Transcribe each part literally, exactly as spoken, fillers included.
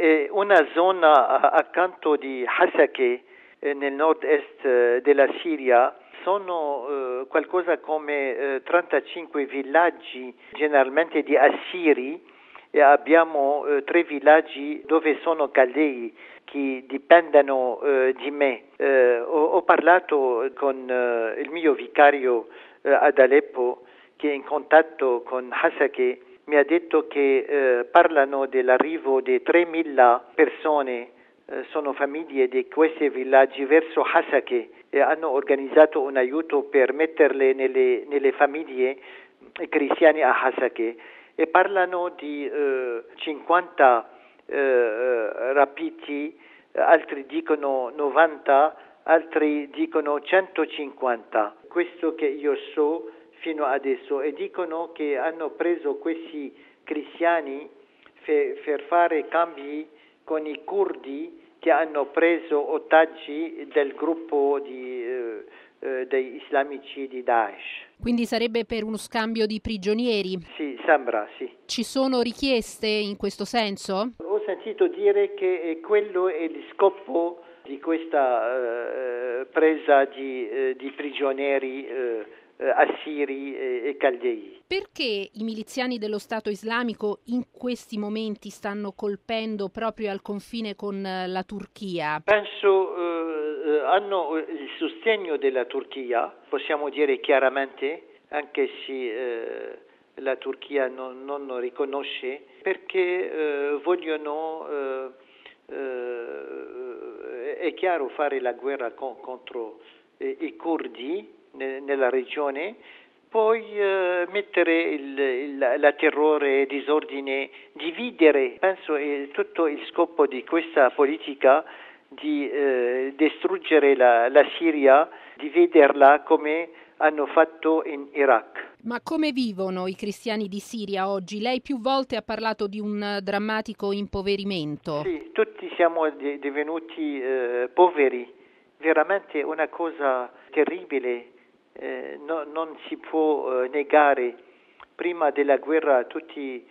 È una zona accanto di Hasakeh, eh, nel nord-est eh, della Siria. Sono eh, qualcosa come eh, trentacinque villaggi, generalmente di assiri, e abbiamo eh, tre villaggi dove sono caldei che dipendono eh, di me. Eh, ho, ho parlato con eh, il mio vicario eh, ad Aleppo, che è in contatto con Hasakeh. Mi ha detto che eh, parlano dell'arrivo di tremila persone, eh, sono famiglie di questi villaggi verso Hasakeh, e hanno organizzato un aiuto per metterle nelle, nelle famiglie cristiane a Hasakeh, e parlano di eh, cinquanta eh, rapiti, altri dicono novanta, altri dicono centocinquanta. Questo che io so fino adesso, e dicono che hanno preso questi cristiani fe, per fare cambi con i curdi che hanno preso ostaggi del gruppo di, eh, eh, dei islamici di Daesh. Quindi sarebbe per uno scambio di prigionieri? Sì, sembra, sì. Ci sono richieste in questo senso? Ho sentito dire che quello è lo scopo di questa eh, presa di, eh, di prigionieri eh, assiri e, e caldei. Perché i miliziani dello Stato Islamico in questi momenti stanno colpendo proprio al confine con la Turchia? Penso eh, hanno il sostegno della Turchia, possiamo dire chiaramente, anche se eh, la Turchia non, non riconosce, perché eh, vogliono, eh, eh, è chiaro, fare la guerra con, contro eh, i curdi nella regione, poi eh, mettere il, il la terrore, disordine, dividere. Penso è tutto il scopo di questa politica di eh, distruggere la, la Siria, dividerla come hanno fatto in Iraq. Ma come vivono i cristiani di Siria oggi? Lei più volte ha parlato di un drammatico impoverimento. Sì, tutti siamo di, divenuti eh, poveri, veramente una cosa terribile. Eh, no, non si può eh, negare. Prima della guerra tutti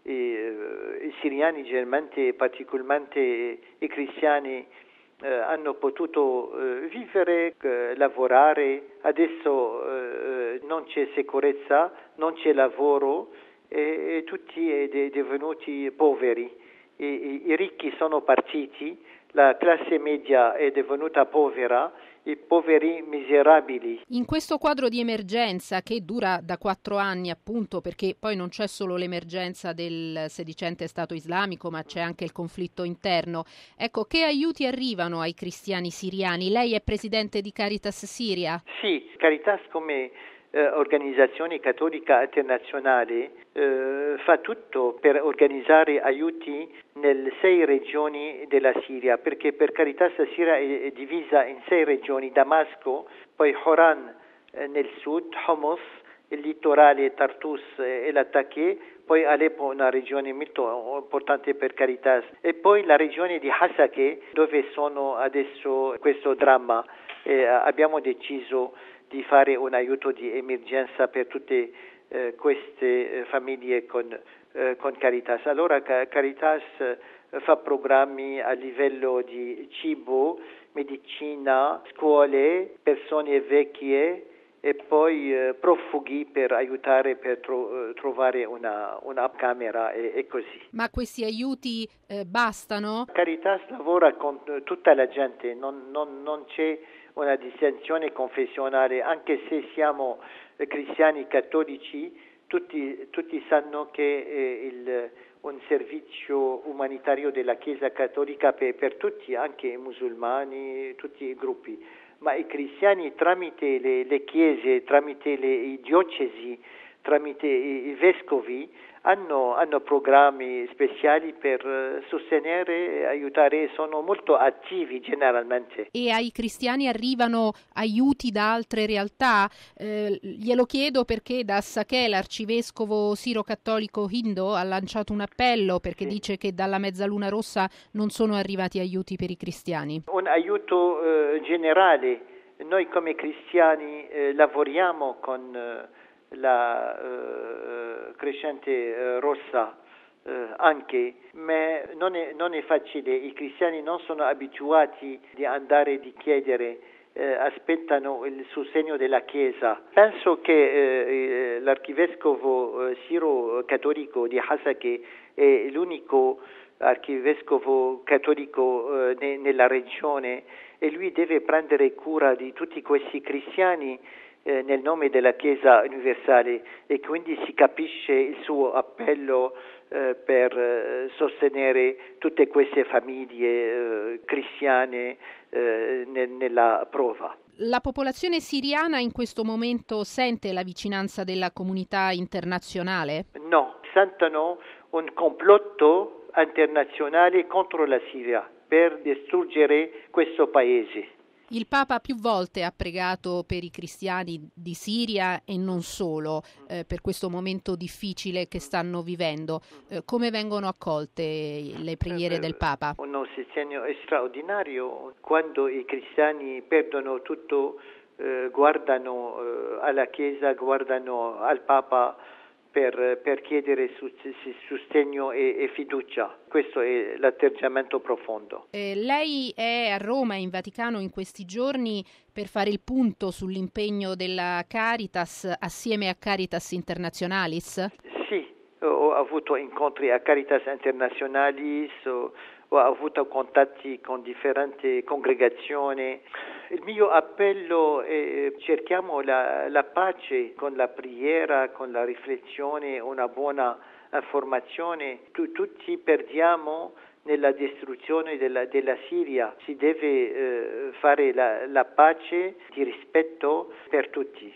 eh, i siriani, generalmente, particolarmente i cristiani, eh, hanno potuto eh, vivere, eh, lavorare. Adesso eh, non c'è sicurezza, non c'è lavoro, e, e tutti sono divenuti poveri. I, i, I ricchi sono partiti, la classe media è divenuta povera, i poveri miserabili. In questo quadro di emergenza che dura da quattro anni, appunto, perché poi non c'è solo l'emergenza del sedicente Stato Islamico, ma c'è anche il conflitto interno. Ecco, che aiuti arrivano ai cristiani siriani? Lei è presidente di Caritas Siria? Sì, Caritas come eh, organizzazione cattolica internazionale eh, fa tutto per organizzare aiuti nelle sei regioni della Siria, perché per Caritas Siria è, è divisa in sei regioni: Damasco, poi Horan eh, nel sud, Homs, il litorale, Tartus e Lattakia, poi Aleppo, una regione molto importante per Caritas, e poi la regione di Hasakeh, dove sono adesso questo dramma. Eh, abbiamo deciso di fare un aiuto di emergenza per tutte eh, queste eh, famiglie con, eh, con Caritas. Allora Caritas eh, fa programmi a livello di cibo, medicina, scuole, persone vecchie, e poi eh, profughi per aiutare per tro- trovare una, una camera e, e così. Ma questi aiuti eh, bastano? Caritas lavora con tutta la gente, non, non, non c'è una distinzione confessionale, anche se siamo eh, cristiani cattolici, tutti, tutti sanno che eh, il, un servizio umanitario della Chiesa cattolica per, per tutti, anche i musulmani, tutti i gruppi. Ma i cristiani tramite le, le chiese, tramite le i diocesi, tramite i, i vescovi hanno, hanno programmi speciali per sostenere e aiutare, sono molto attivi generalmente. E ai cristiani arrivano aiuti da altre realtà? Eh, glielo chiedo perché da Sakeh l'arcivescovo siro-cattolico Hindo ha lanciato un appello perché sì. Dice che dalla Mezzaluna Rossa non sono arrivati aiuti per i cristiani. Un aiuto eh, generale. Noi come cristiani eh, lavoriamo con eh, la eh, Crescente eh, Rossa eh, anche, ma non è, non è facile, i cristiani non sono abituati di andare di chiedere, eh, aspettano il sostegno della Chiesa. Penso che eh, l'archivescovo eh, Siro cattolico di Hasake è l'unico archivescovo cattolico eh, ne, nella regione e lui deve prendere cura di tutti questi cristiani eh, nel nome della Chiesa universale, e quindi si capisce il suo appello eh, per eh, sostenere tutte queste famiglie eh, cristiane eh, ne, nella prova. La popolazione siriana in questo momento sente la vicinanza della comunità internazionale? No, sentono un complotto internazionale contro la Siria per distruggere questo paese. Il Papa più volte ha pregato per i cristiani di Siria e non solo, eh, per questo momento difficile che stanno vivendo. Eh, come vengono accolte le preghiere del Papa? Un sostegno straordinario. Quando i cristiani perdono tutto, eh, guardano eh, alla Chiesa, guardano al Papa per, per chiedere sostegno e, e fiducia. Questo è l'atteggiamento profondo. Eh, lei è a Roma e in Vaticano in questi giorni per fare il punto sull'impegno della Caritas assieme a Caritas Internationalis? Sì, ho avuto incontri a Caritas Internationalis, ho, ho avuto contatti con differenti congregazioni. Il mio appello è cerchiamo la, la pace con la preghiera, con la riflessione, una buona informazione. Tu, tutti perdiamo nella distruzione della, della Siria. Si deve eh, fare la, la pace di rispetto per tutti.